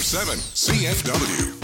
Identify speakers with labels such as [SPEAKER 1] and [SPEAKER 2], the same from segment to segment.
[SPEAKER 1] 1057 CFW.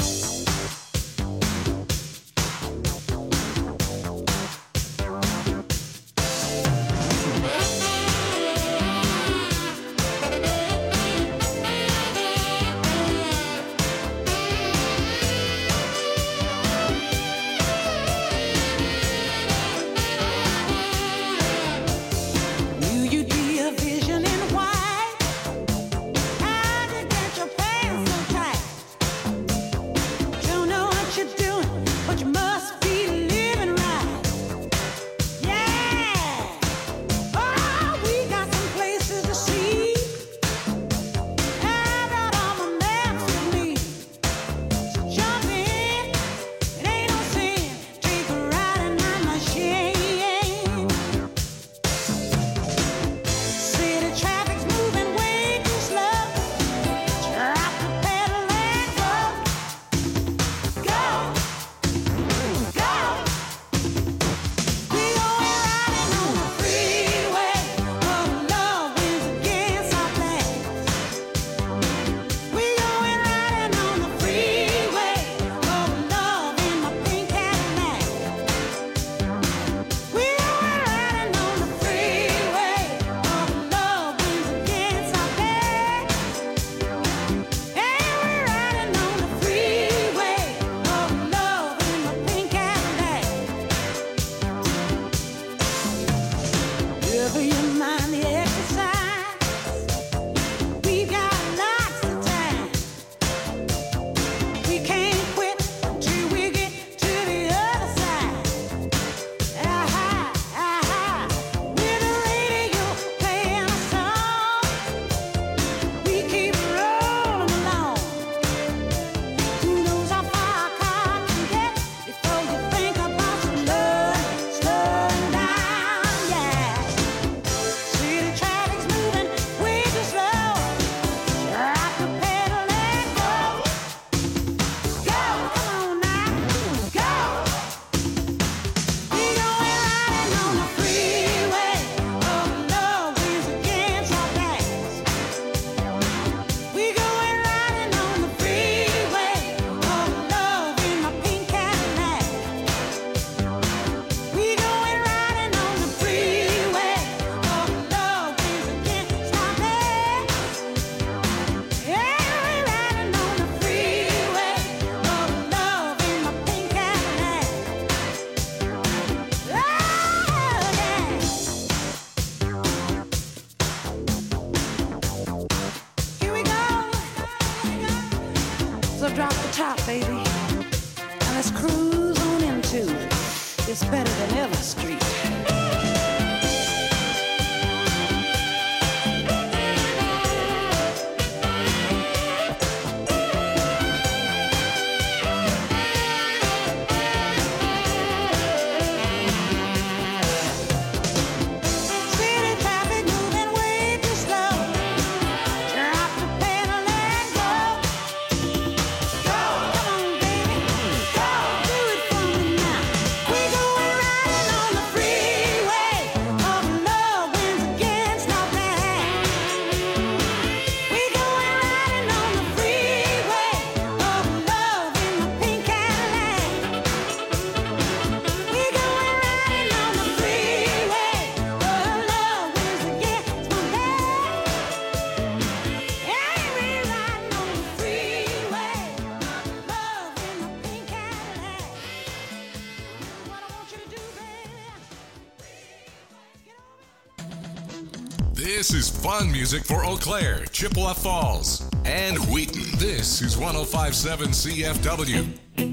[SPEAKER 1] This is fun music for Eau Claire, Chippewa Falls, and Wheaton. This is 1057 CFW.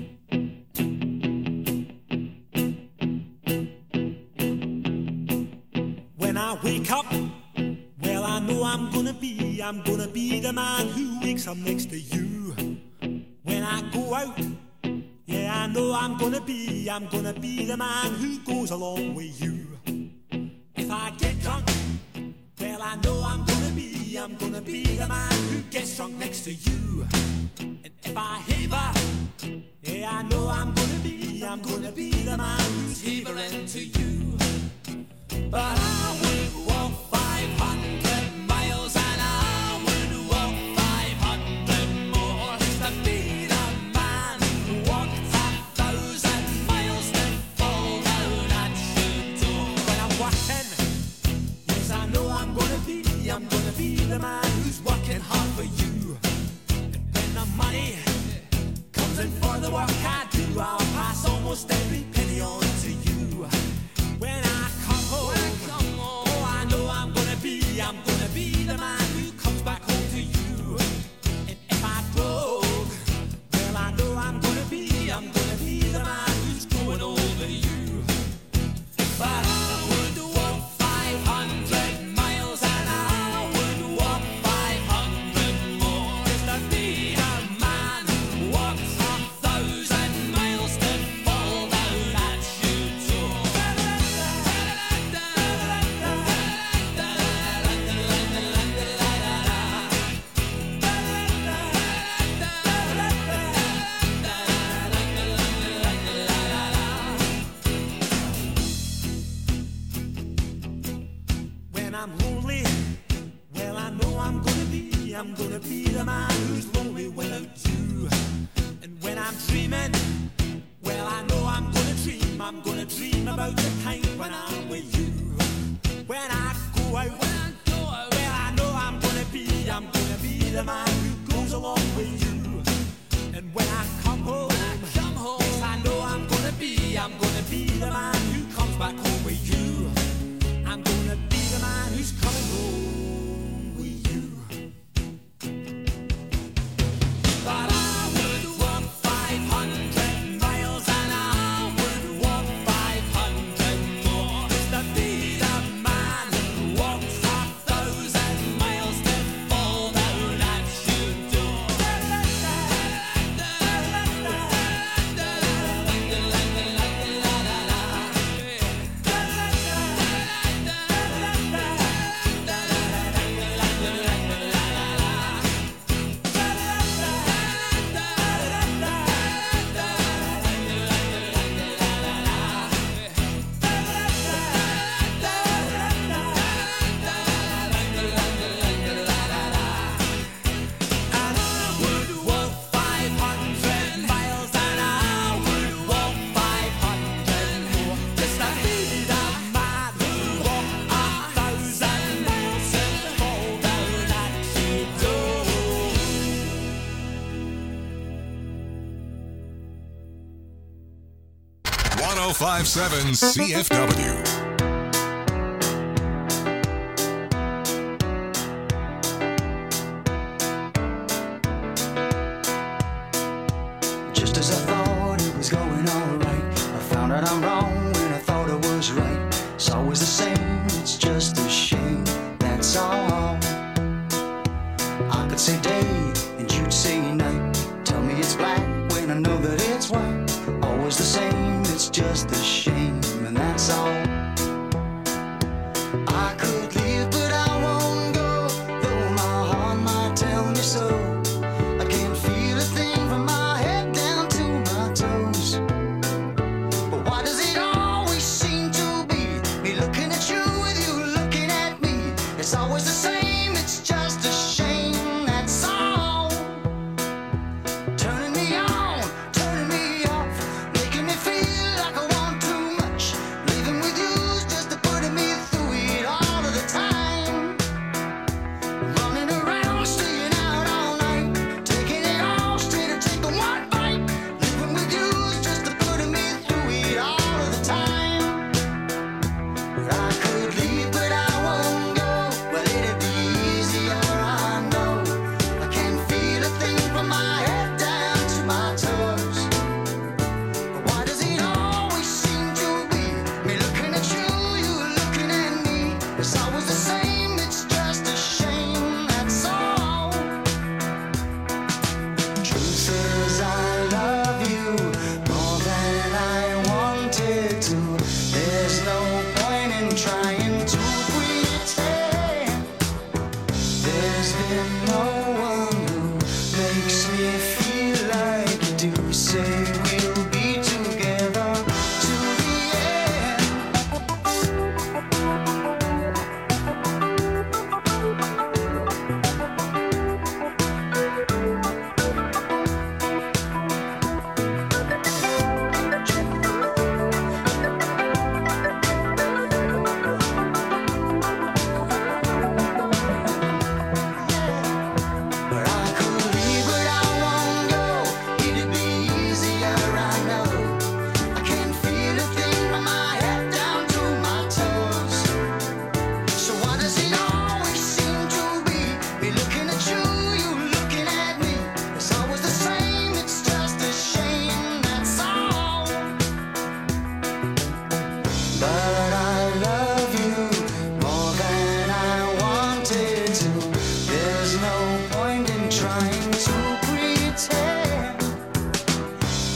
[SPEAKER 2] When I wake up, well, I know I'm gonna be the man who wakes up next to you. When I go out, yeah, I know I'm gonna be the man who goes along with you. If I get drunk, well, I know I'm gonna be the man who gets drunk next to you. And if I haver, yeah, I know I'm gonna be the man who's havering to you. But I would walk 500 miles and I would walk 500 more the work I do, I'll pass almost every penny on to you. When I come home, oh, I know I'm gonna be the man who comes back home to you. And if I broke, well, I know I'm gonna be the man who's growing over you. But I would walk 500 miles and I would walk 500 more just to be a man who walks 1,000 miles to fall down at you door. When I'm lonely, well, I know I'm gonna be the man who's lonely without you. And when I'm dreaming, well, I know I'm gonna dream about the time when I'm with you. When I go out, well, I know I'm gonna be the man who goes along with you. And when I come home, yes, I know I'm gonna be the man who comes back home with you. I'm gonna be the man who's coming home with you. But I would walk 500 miles and I would walk 500 more just to be the man who walks 1,000 miles to fall down at your door.
[SPEAKER 1] .105.7 CFW.
[SPEAKER 3] Just as I thought it was going alright, I found out I'm wrong when I thought I was right. It's always the same, it's just a shame, that's all. I could say day and you'd say night. Tell me it's black when I know that it's white. Always the same, it's just a shame, and that's all. I could leave but I won't go, though my heart might tell me so. I can't feel a thing from my head down to my toes. But why does it always seem to be me looking at you with you looking at me? It's always the same, it's just a shame, that's all. Turning me on, turning me off, making me feel like I want too much. Leaving with you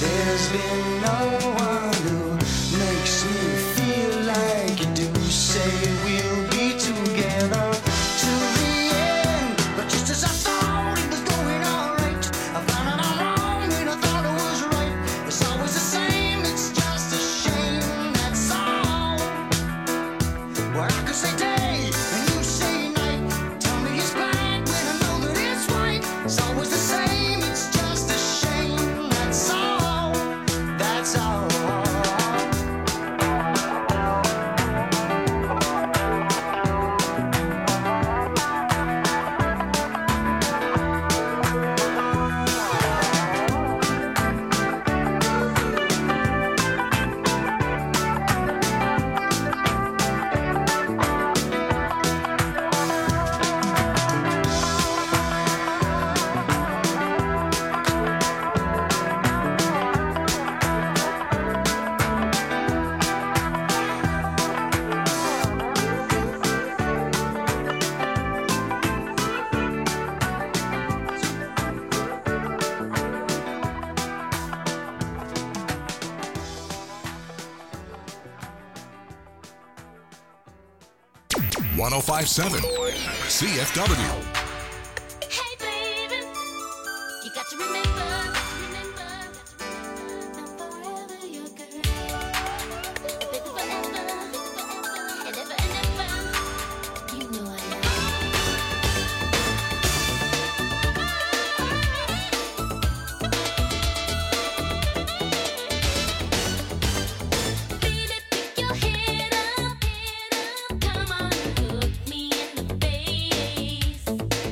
[SPEAKER 3] There's been no one who makes me feel like you do. Say we'll be together till the end, but just as I thought it was going all right, I found out I'm wrong when I thought it was right. It's always the same, it's just a shame, that's all. Well, I could say day and you say night. Tell me it's black when I know that it's white. It's always the same, it's just a shame, that's all. That's all.
[SPEAKER 1] .1057 CFW.
[SPEAKER 4] Hey baby, you got to remember, now forever your girl, baby forever, and ever, you know I love you. Baby, pick your head up, come on, look me in the face.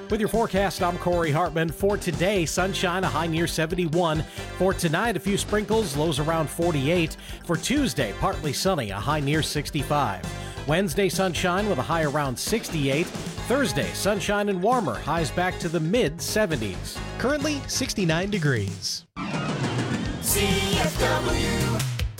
[SPEAKER 5] With your forecast, I'm Corey Hartman. For today, sunshine, a high near 71. For tonight, a few sprinkles, lows around 48. For Tuesday, partly sunny, a high near 65. Wednesday, sunshine with a high around 68. Thursday, sunshine and warmer, highs back to the mid-70s.
[SPEAKER 6] Currently 69 degrees.
[SPEAKER 2] CFW.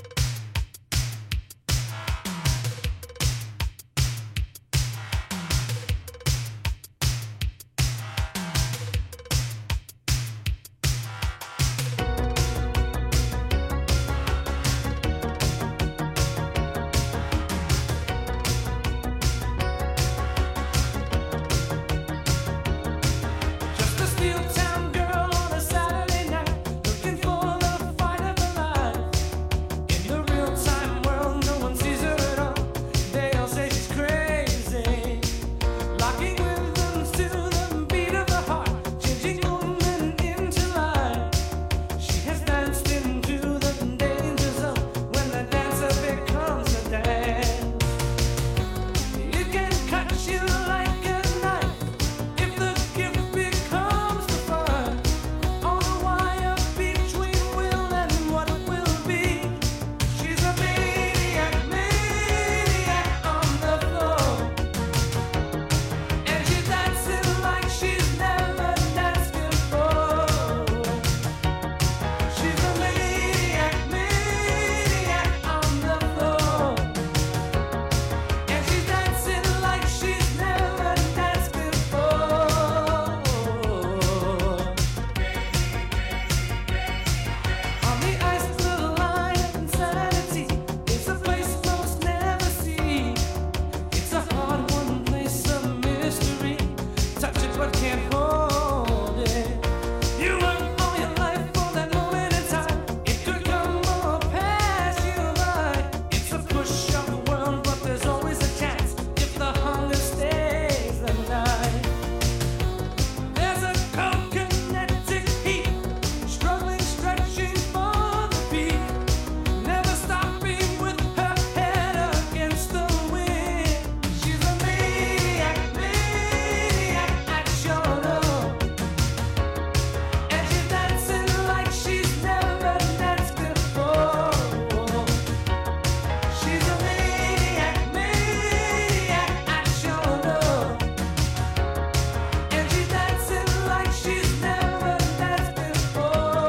[SPEAKER 7] Just a steel town girl on a Saturday night, looking for the fight of her life. In the real time world, no one sees her at all. They all say she's crazy, locking rhythms to the beat of the heart, changing woman into life. She has danced into the danger zone when the dancer becomes a dance. It can cut you like a knife if the gift becomes the fun. On the wire between will and what will be. She's a maniac, maniac on the floor. And she's dancing like she's never danced before. She's a maniac, maniac on the floor. And she's dancing like she's never danced before. On the ice, the line of insanity is a place most never see. It's a hard-won place of mystery. Touch it but can't hold it. You work all your life for that moment in time. It could come or pass you by. It's a push of the world, but there's always a chance if the hunger stays the night. There's a cold-kinetic heat, struggling, stretching for the beat, never stopping with her head against the wind. She's a maniac, maniac at your love, and she's dancing like she's never danced before. She's a maniac, maniac at your love, and she's dancing like she's never danced before.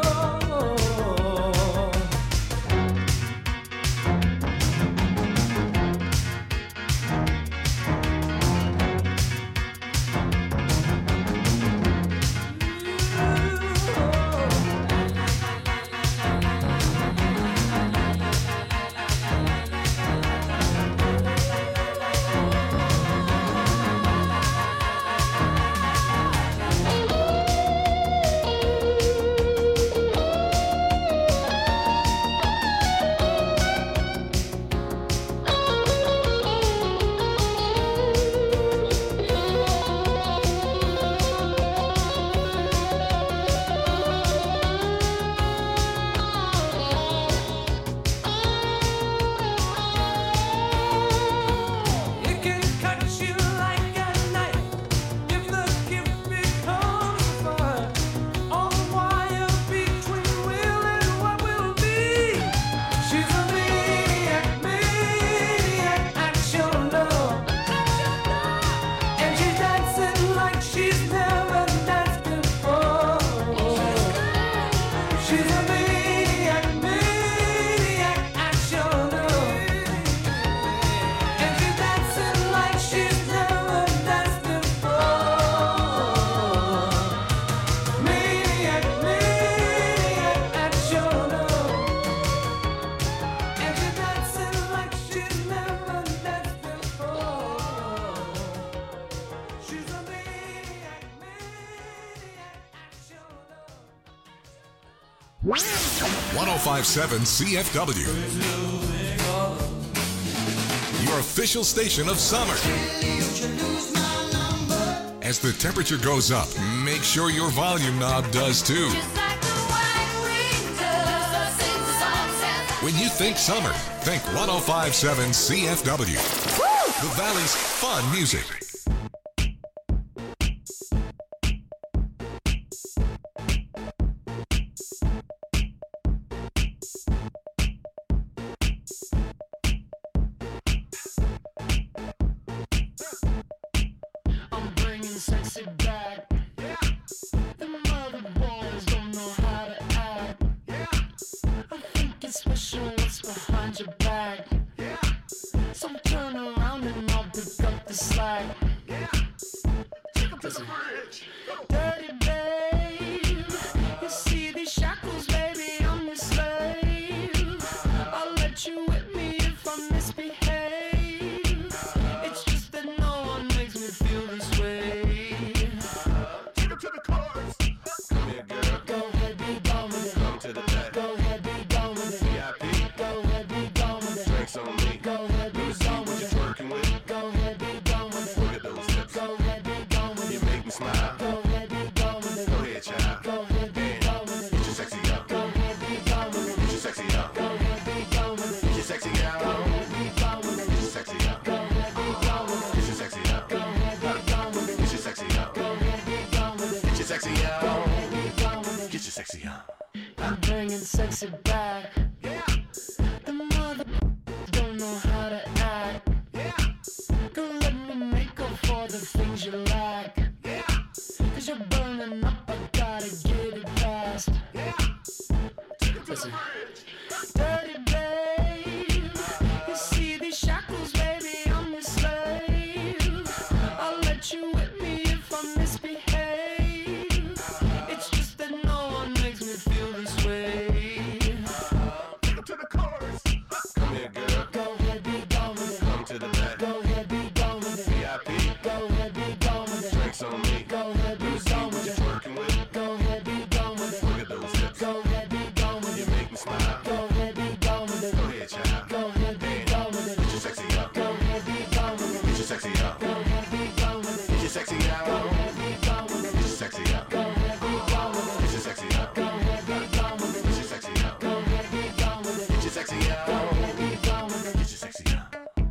[SPEAKER 7] It can cut you like a knife if the gift becomes fun. On the wire between will and what will be. She's a maniac, maniac at your love, and she's dancing like she's never danced before. She's a maniac, maniac at your love, and she's dancing like she's never danced before. Maniac, maniac at your love, and she's dancing like she's never danced before. She's a maniac, maniac at your love.
[SPEAKER 1] 1057 CFW. Your official station of summer. As the temperature goes up, make sure your volume knob does too. When you think summer, think 1057 CFW. The Valley's fun music.
[SPEAKER 3] bringing sexy back. The mother boys don't know how to act. I think it's special what's behind your back. So turn around and I'll pick up the slack. Listen. Dirty babe, you see these shackles, baby, I'm your slave. I'll let you whip me if I misbehave. It's just that no one makes me feel this way. Take him to the chorus. Come here, girl. Go ahead, be gone with it. Come to the back. Go ahead, be gone with it. VIP. Go ahead, be gone with it. Drinks on me. Go ahead, be gone with it. Working with. Go ahead, be gone with it. Look at those hips. Go ahead, be gone with it. You make me smile. Go ahead, be gone with it. Go ahead, child. Go ahead, be gone with it. Get your sexy up. Go ahead, be gone with it. Get your sexy up. Go ahead, be gone with it. Get your sexy up. Go ahead, be gone with it. Get your sexy up. Go ahead, be gone with it. Get your sexy up. Go ahead, be gone with it. Get your sexy up. Go ahead, be gone with it. Get your sexy up. Go ahead, be gone with it. Get your sexy up. I'm bringing sexy back. The mother don't know how to act. Don't let me make up for the things you lack. Cause you're burning up, I gotta get it fast. Listen. Dirty babe, you see these shackles, baby, I'm your slave. I'll let you whip me if I misbehave. It's just that no one makes me feel this way. Take up to the chorus. Come here, girl. Go ahead, be gone with it. Come to the back. Go ahead, be gone with it. VIP. Go ahead, be gone with it. Drinks on me. Go ahead, be gone with it. Working with. Go ahead, be gone with it. Look at those hips. Go ahead, be gone with it. You make me smile. Go ahead, be gone with it. Go ahead, child. Go ahead, be gone with it. Get your sexy up. Go ahead, be gone with it. Get your sexy up. Go ahead, be gone with it. Get your sexy up. Go ahead, be gone with it. Get your sexy up. Go ahead, be gone with it. Get your sexy up. Go ahead, be gone with it. Get your sexy up. Go ahead, be gone with it. Get your sexy up. Go ahead, be gone with it. Get your sexy up.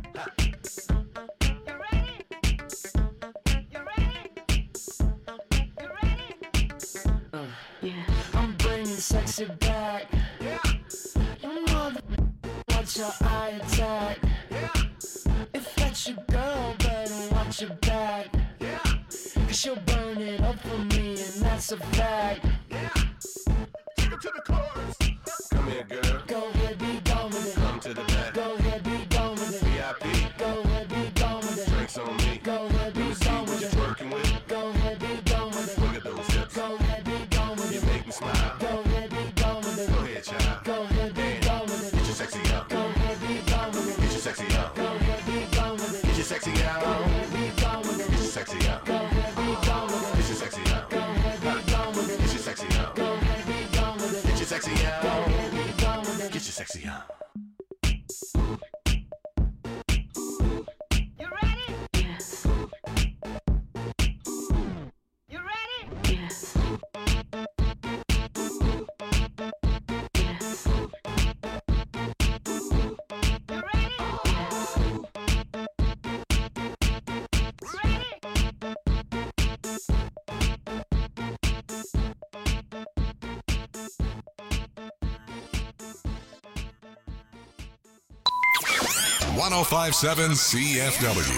[SPEAKER 3] I'm bringing sexy back. You mother, watch your eye attack. If that's your girl, better watch your back. Cause she'll burn it up for me, and that's a fact. Take her to the chorus. Come here, girl. Go ahead, be gone with it. Come to the back. Go ahead, be gone with it. VIP. Go ahead, be gone with it. Drinks on me. Go ahead, be gone with it. Working with. Go ahead, be gone with it. Look at those hips. Go ahead, be gone with it. You make me smile. Go ahead, be gone with it. Go ahead, child. Go ahead, be gone with it. Get your sexy up. Go ahead, be gone with it. Get your sexy up. Go ahead, be gone with it. Get your sexy up. Go ahead, be gone with it. Get your sexy up. Go ahead, be gone with it. Get your sexy up. Go ahead, be gone with it. Get your sexy up. Go ahead, be gone with it. Get your sexy up. Go ahead, be gone with it. Get your sexy up.
[SPEAKER 4] You ready? Yes. You ready? Yes. Yes. You ready?
[SPEAKER 1] Ready? 1057 CFW.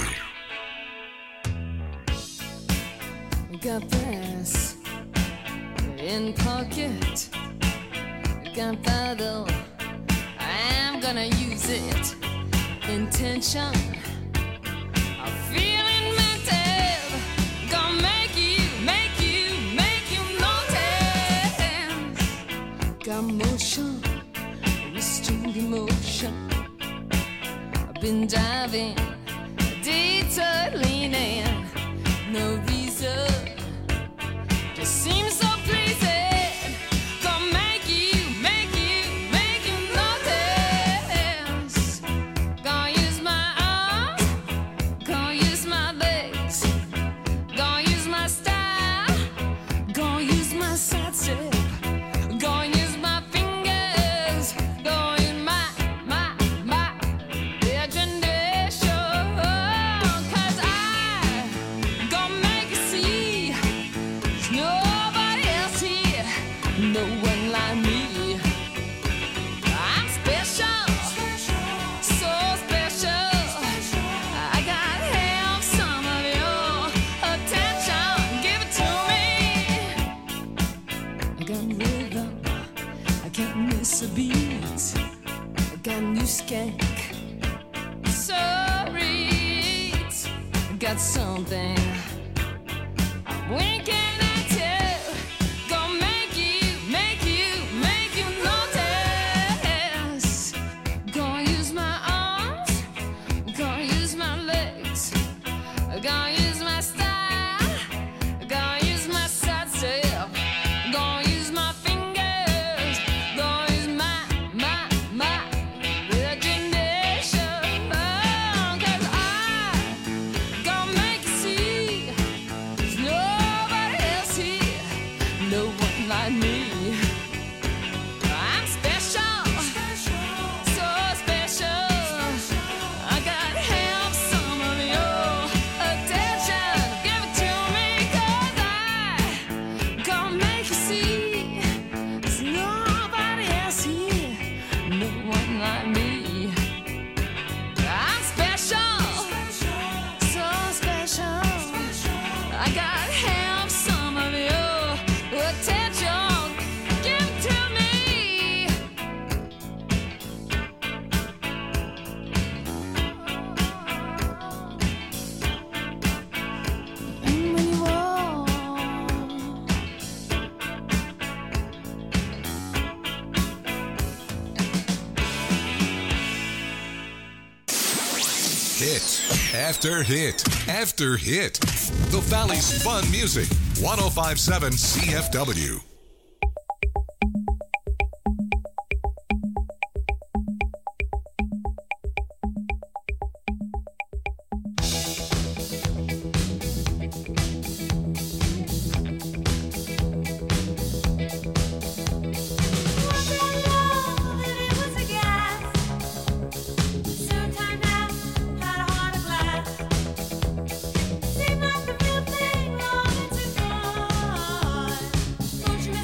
[SPEAKER 8] Got brass in pocket, got paddle, I'm gonna use it. Intention, I'm feeling mental, gonna make you notice. Got motion, restrained emotion. I've been diving, detour leaning, no reason. Just seems so pleasing. Gonna make you notice. Gonna use my arms, gonna use my legs, gonna use my style, gonna use my side step, gonna use my fingers, gonna use my imagination. 'Cause I skank. Sorry, it's got something. When can I tell? Gonna make you notice. Gonna use my arms, gonna use my legs, gonna use my style, gonna use my side step, gonna use my fingers, gonna use my imagination. Oh, 'cause I gonna make you see there's nobody else here, no one like me. I'm special, so special. I gotta have some of your attention. Give it to me, 'cause I gonna make you see there's nobody else here, no one like me. I'm special, so special. I gotta have some of your attention. Give it to me. And when you walk,
[SPEAKER 1] Hit after hit after hit. The Valley's fun music. 1057 CFW.
[SPEAKER 4] Seemed like the real thing, all it's a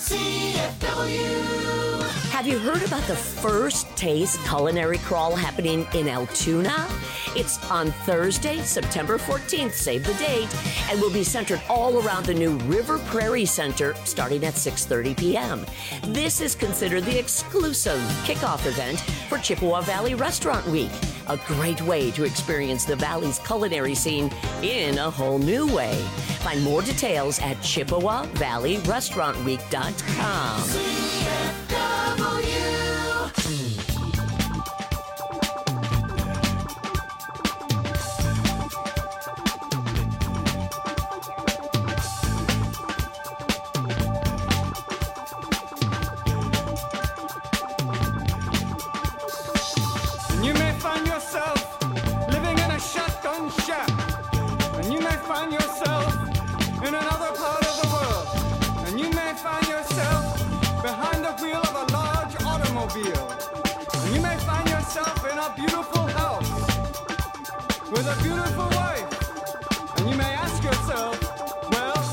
[SPEAKER 3] CFW.
[SPEAKER 9] Have you heard about the First Taste Culinary Crawl happening in Altoona? It's on Thursday, September 14th, save the date, and will be centered all around the new River Prairie Center starting at 6:30 p.m. This is considered the exclusive kickoff event for Chippewa Valley Restaurant Week, a great way to experience the Valley's culinary scene in a whole new way. Find more details at ChippewaValleyRestaurantWeek.com.
[SPEAKER 7] You may find yourself living in a shotgun shack, and you may find yourself in another part of the world, and you may find yourself behind the wheel of a large automobile, and you may find yourself in a beautiful house with a beautiful wife, and you may ask yourself, well,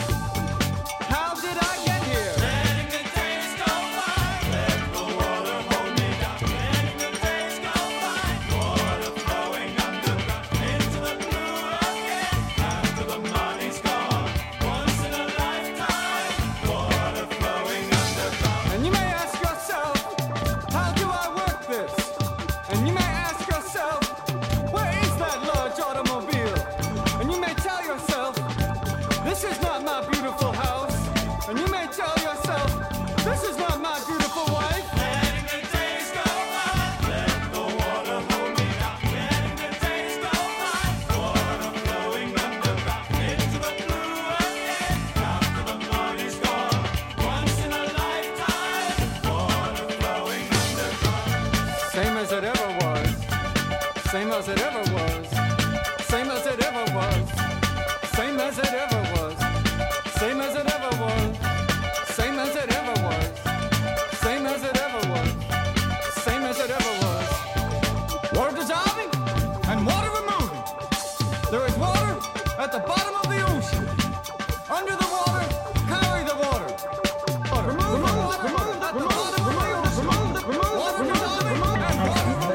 [SPEAKER 7] how did I get here? Letting the days go by, let the water hold me down. Letting the days go by, water flowing underground into the blue again. After the money's gone, once in a lifetime, water flowing underground. And you may ask yourself, how do I work this? And you may ask yourself, where is that large automobile? And you may tell yourself, this is not my beautiful house. And you may tell yourself, this is not my beautiful wife. Letting the days go by, let the water hold me down. Letting the days go by, water flowing underground into the blue again. After the money's gone, once in a lifetime, water flowing underground. Same as it ever was. Same as it ever was. Same as it ever was. Same as it ever was. Same as it ever was. Same as it ever was. Same as it ever was. Same as it ever was. Water dissolving and water removing. There is water at the bottom of the ocean. Under the water, carry the water. Remove the water at the bottom of the ocean. Water dissolving and water removing.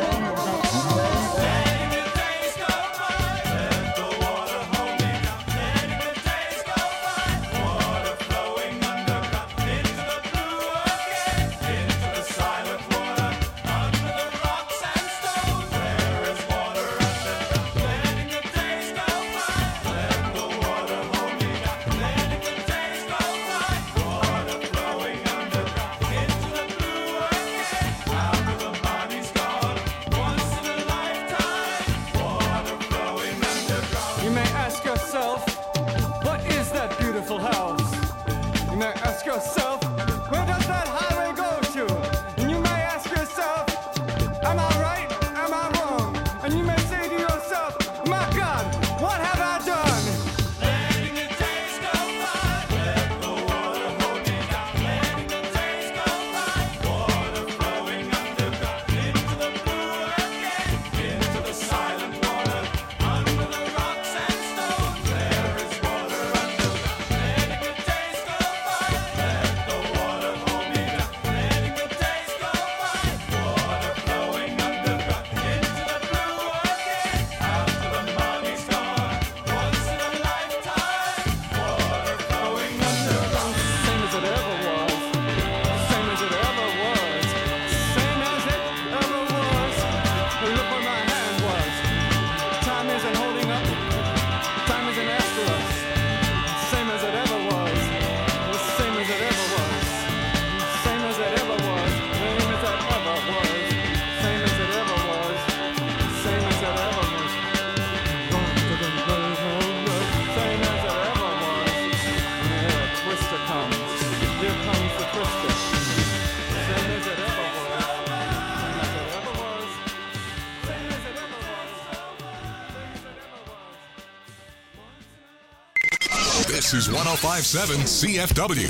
[SPEAKER 7] Letting the days go by, let the water hold me down. Letting the days go by, water flowing underground into the blue again, into the silent water, under the rocks and stones. There is water underground. Letting the days go by, let the water hold me down. Letting the days go by, water flowing underground into the blue again. After the money's gone, once in a lifetime, water flowing underground. You may ask yourself, what is that beautiful house? You may ask yourself, where does that highway go to? And you may ask yourself, am I right? Am I wrong? And you may say to yourself, my God, what have I done? Letting the days go by, let the water hold me down. Letting the days go by, water flowing underground into the blue again, into the silent water, under the rocks and stones. There is water underground. Letting the days go by, let the water hold me down. Letting the days go by, water flowing underground into the blue again. After the money's gone, once in a lifetime, water flowing underground. Same as it ever was. Same as it ever was. Same as it ever was. Well, look where my hand was. Time isn't holding up. Time isn't after us. Same as it ever was. Same as it ever was. Same as it ever was. Same as it ever was. Same as it ever was. Same as it ever was. Same as it ever was. Here a twister comes. Here comes the twister. Same as it ever was. Same as it ever was. Same as it ever was.
[SPEAKER 1] This is 1057 CFW.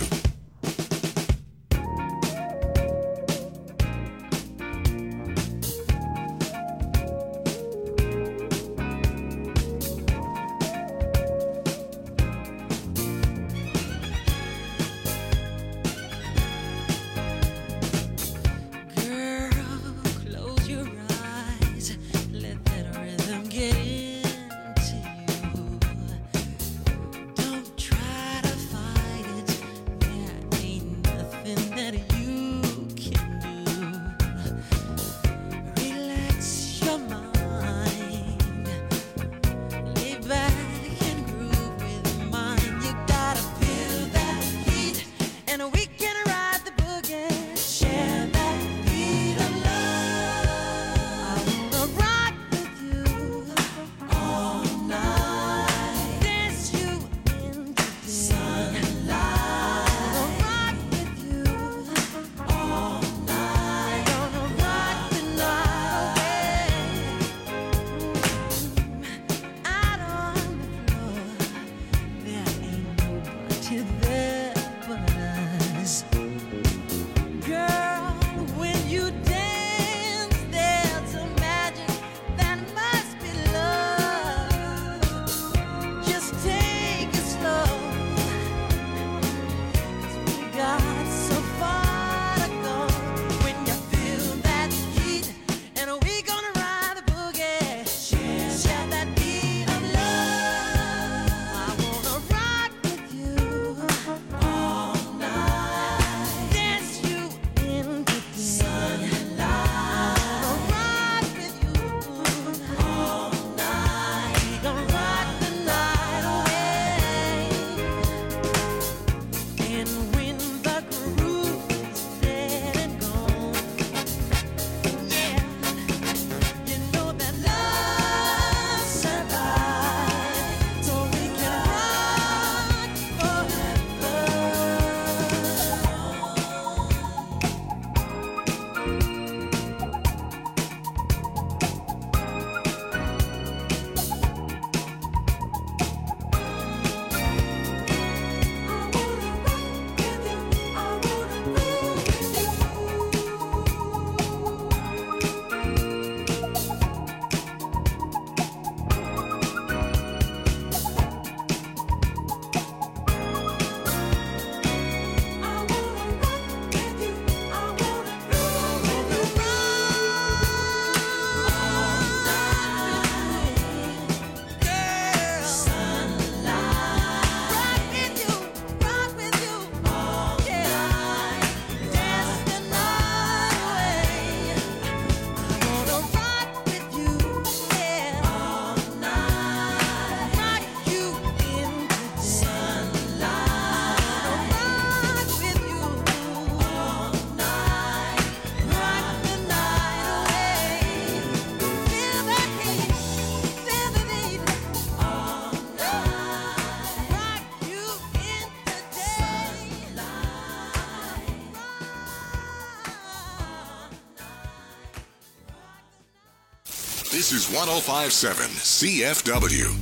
[SPEAKER 1] This is 105.7 CFW.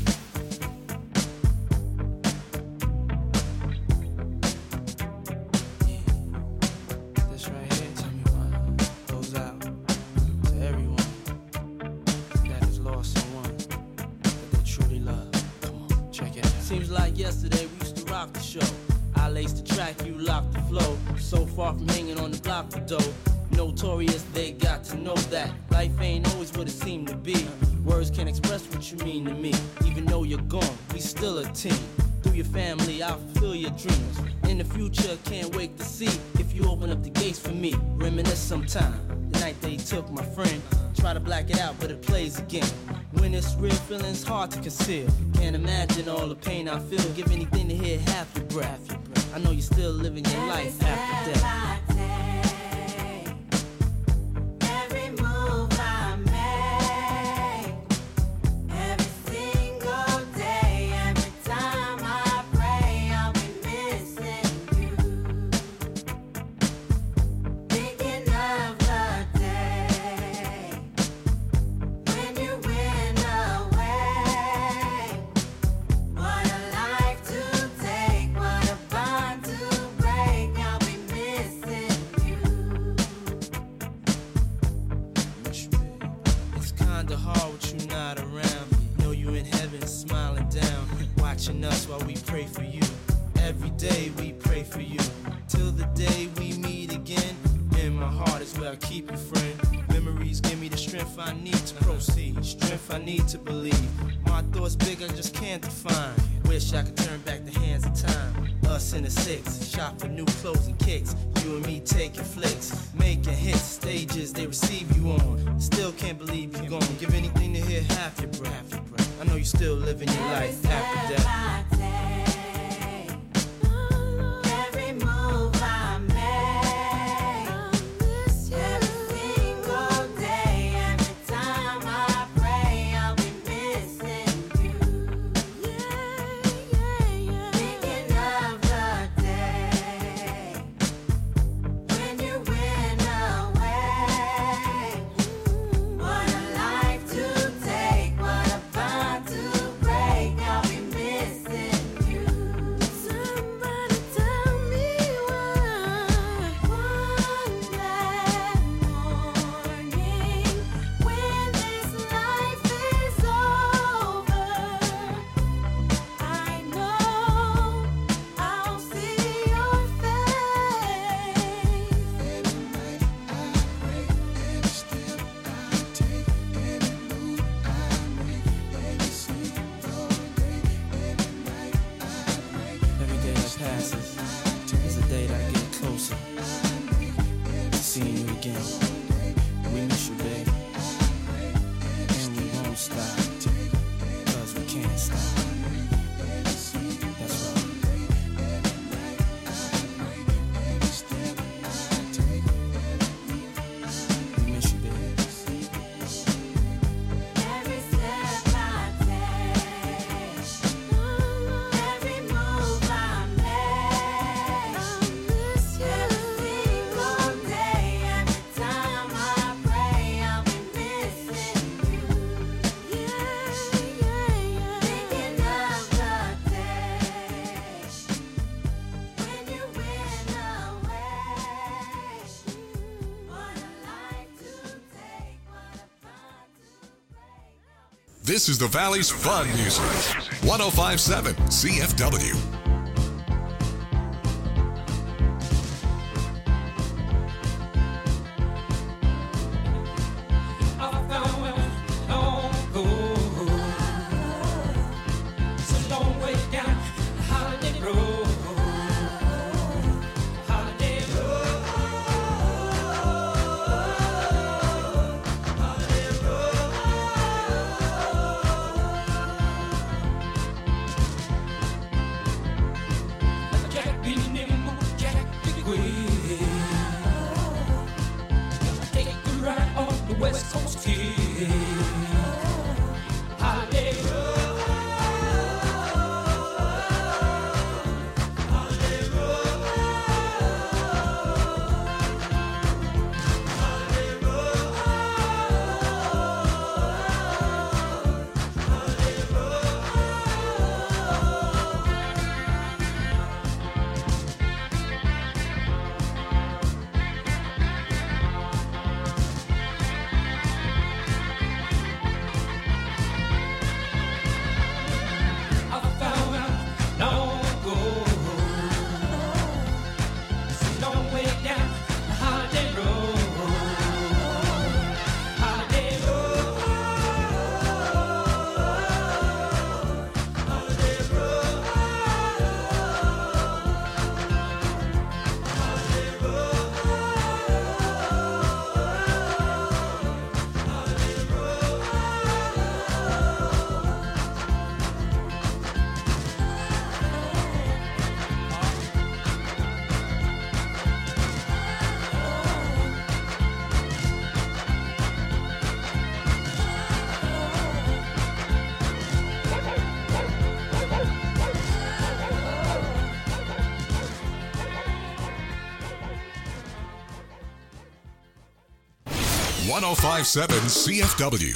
[SPEAKER 10] This right here, tell me why, goes out to everyone that has lost someone that they truly love. Come on, check it out.
[SPEAKER 11] Seems like yesterday we used to rock the show. I laced the track, you locked the flow. So far from hanging on the block for dough. Notorious, they got to know that life ain't always what it seemed to be. Words can't express what you mean to me. Even though you're gone, we still a team. Through your family, I'll fulfill your dreams. In the future, can't wait to see if you open up the gates for me. Reminisce sometime, the night they took my friend. Try to black it out, but it plays again. When it's real, feeling's hard to conceal. Can't imagine all the pain I feel. Give anything to hear half your breath. I know you're still living your life after death. Us while we pray for you. Every day we pray for you. Till the day we meet again. In my heart is where I keep you, friend. Memories give me the strength I need to proceed. Strength I need to believe. My thoughts big, I just can't define. Wish I could turn back the hands of time. Us in the six, shop for new clothes and kicks. You and me taking flicks, making hits, stages they receive you on. Still can't believe you're gone. Give anything to hear half your breath. I know you're still living your life after death.
[SPEAKER 1] This is the Valley's fun music. 105.7 CFW. 1057 CFW.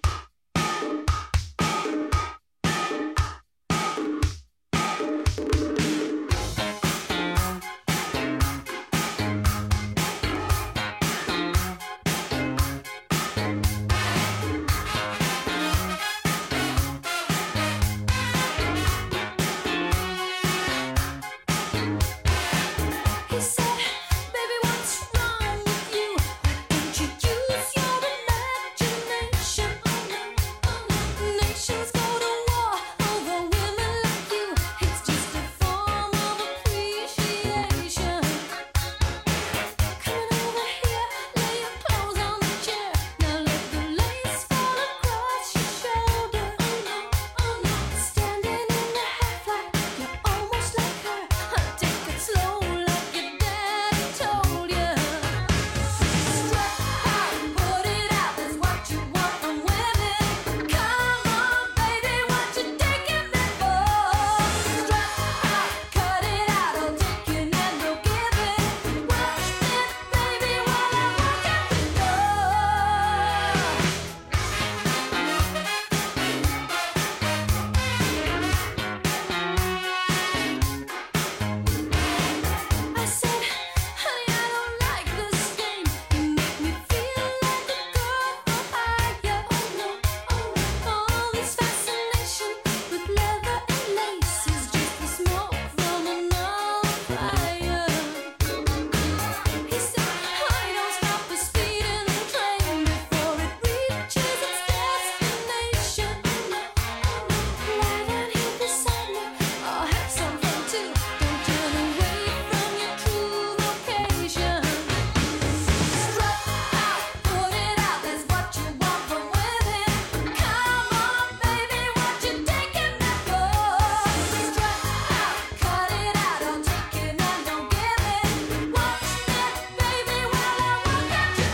[SPEAKER 8] He said, "Baby, what's wrong with you? Don't you use your imagination? Nations go to war over women like you. It's just a form of appreciation. Come over here, lay your clothes on the chair. Now let the lace fall across your shoulder. Standing in the half light, you're almost like her. Take it slow, like your daddy told you. Strut out, put it out. That's what you want from women. Come on, baby, what you taking me for? Strut out, cut it out. No taking and no giving. Watch me, baby, while I walk out the I said, honey, I don't like this game. You make me feel like a girl from higher. All this fascination with leather and lace is just the smoke from another fire. He said, honey, don't stop the speeding train before it reaches its destination. Lie down here beside me, I'll have some fun too. Don't turn away from your true vocation. Strut out, put it out. That's what you want from women. Come on, baby, what you taking me for? Strut out, cut it out. Don't take it and don't give it. Watch me, baby, while I walk out your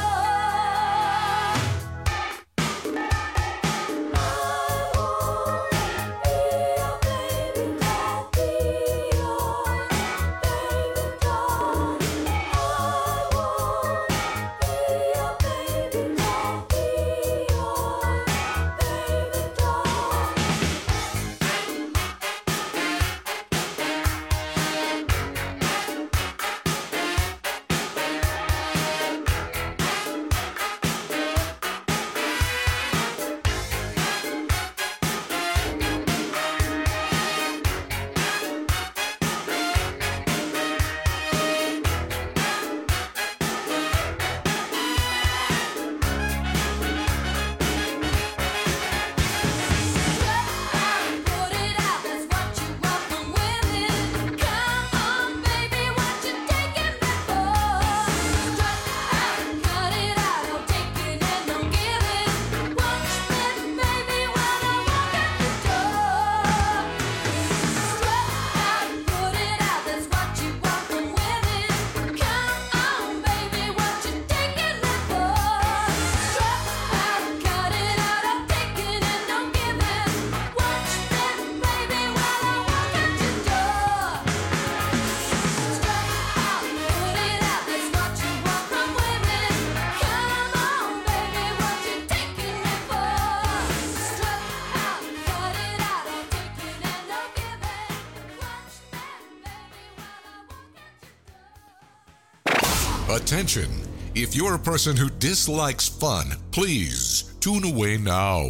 [SPEAKER 1] Attention! If you're a person who dislikes fun, please tune away now.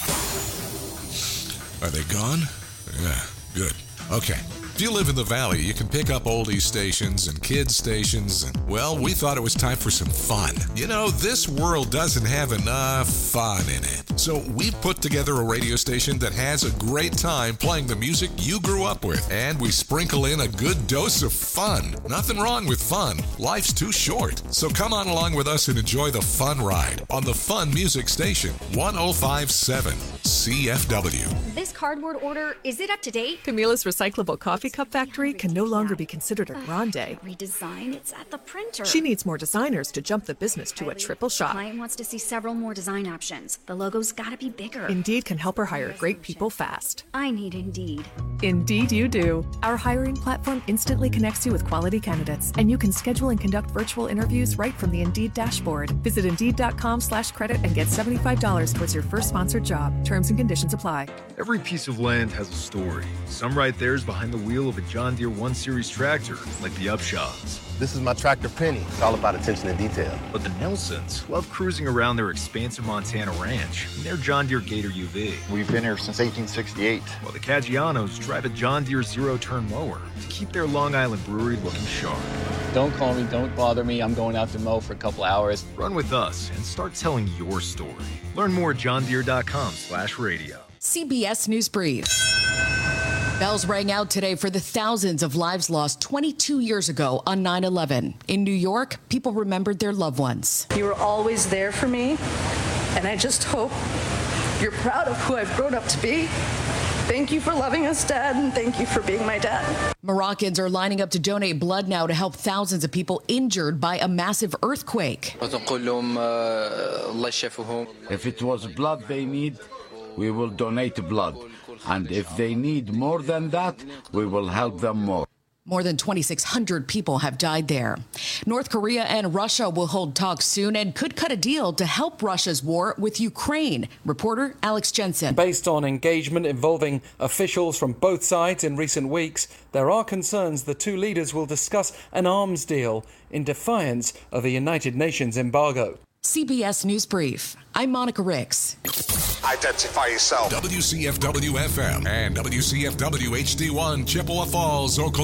[SPEAKER 1] Are they gone? Yeah, good. Okay. If you live in the valley, you can pick up oldie stations and kids stations, and, well, we thought it was time for some fun. You know, this world doesn't have enough fun in it. So we put together a radio station that has a great time playing the music you grew up with, and we sprinkle in a good dose of fun. Nothing wrong with fun. Life's too short. So come on along with us and enjoy the fun ride on the Fun Music Station, 1057 WCFW.
[SPEAKER 12] This cardboard order, is it up to date?
[SPEAKER 13] Camila's recyclable coffee cup factory can no longer be considered a grande.
[SPEAKER 12] Redesign, it's at the printer.
[SPEAKER 13] She needs more designers to jump the business to a triple shot.
[SPEAKER 12] Client wants to see several more design options. The logo's gotta be bigger.
[SPEAKER 13] Indeed can help her hire great people fast.
[SPEAKER 12] I need Indeed.
[SPEAKER 13] Indeed you do. Our hiring platform instantly connects you with quality candidates, and you can schedule and conduct virtual interviews right from the Indeed dashboard. Visit Indeed.com/credit and get $75 towards your first sponsored job. Terms and conditions apply.
[SPEAKER 14] Every piece of land has a story. Some right there's behind the wheel of a John Deere 1 Series tractor, like the Upshaws.
[SPEAKER 15] This is my tractor Penny. It's all about attention to detail.
[SPEAKER 14] But the Nelsons love cruising around their expansive Montana ranch in their John Deere Gator UV.
[SPEAKER 15] We've been here since 1868.
[SPEAKER 14] While the Caggianos drive a John Deere zero-turn mower to keep their Long Island brewery looking sharp.
[SPEAKER 16] Don't call me, don't bother me. I'm going out to mow for a couple hours.
[SPEAKER 14] Run with us and start telling your story. Learn more at johndeere.com/radio.
[SPEAKER 17] CBS News Brief. Bells rang out today for the thousands of lives lost 22 years ago on 9/11. In New York, people remembered their loved ones.
[SPEAKER 18] You were always there for me, and I just hope you're proud of who I've grown up to be. Thank you for loving us, Dad, and thank you for being my dad.
[SPEAKER 17] Moroccans are lining up to donate blood now to help thousands of people injured by a massive earthquake.
[SPEAKER 19] If it was blood they need, we will donate blood. And if they need more than that, we will help them more.
[SPEAKER 17] More than 2,600 people have died there. North Korea and Russia will hold talks soon and could cut a deal to help Russia's war with Ukraine. Reporter Alex Jensen.
[SPEAKER 20] Based on engagement involving officials from both sides in recent weeks, there are concerns the two leaders will discuss an arms deal in defiance of the United Nations embargo.
[SPEAKER 17] CBS News Brief. I'm Monica Ricks.
[SPEAKER 1] Identify yourself. WCFW FM and WCFW HD1 Chippewa Falls, Oklahoma.